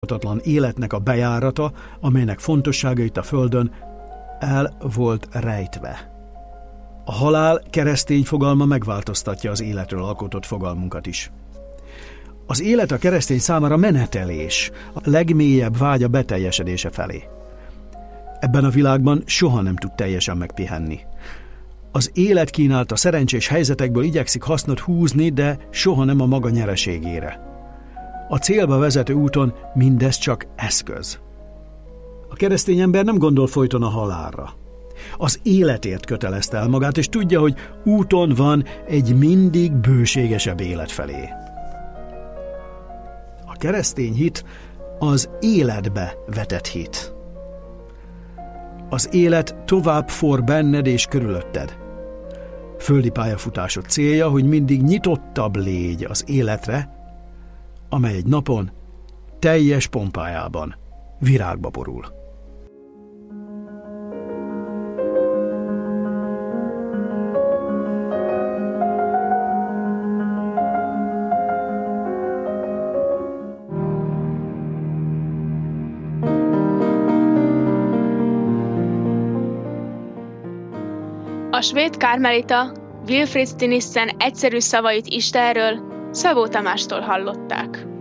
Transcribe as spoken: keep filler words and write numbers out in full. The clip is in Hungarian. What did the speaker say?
kiszámíthatatlan életnek a bejárata, amelynek fontossága itt a Földön el volt rejtve. A halál keresztény fogalma megváltoztatja az életről alkotott fogalmunkat is. Az élet a keresztény számára menetelés, a legmélyebb vágya beteljesedése felé. Ebben a világban soha nem tud teljesen megpihenni. Az élet kínálta szerencsés helyzetekből igyekszik hasznot húzni, de soha nem a maga nyereségére. A célba vezető úton mindez csak eszköz. A keresztény ember nem gondol folyton a halálra. Az életért kötelezte el magát, és tudja, hogy úton van egy mindig bőségesebb élet felé. A keresztény hit az életbe vetett hit. Az élet tovább for benned és körülötted. Földi pályafutásod célja, hogy mindig nyitottabb légy az életre, amely egy napon teljes pompájában virágba borul. A svéd kármelita Wilfrid Stinissen egyszerű szavait Istenről Szabó Tamástól hallották.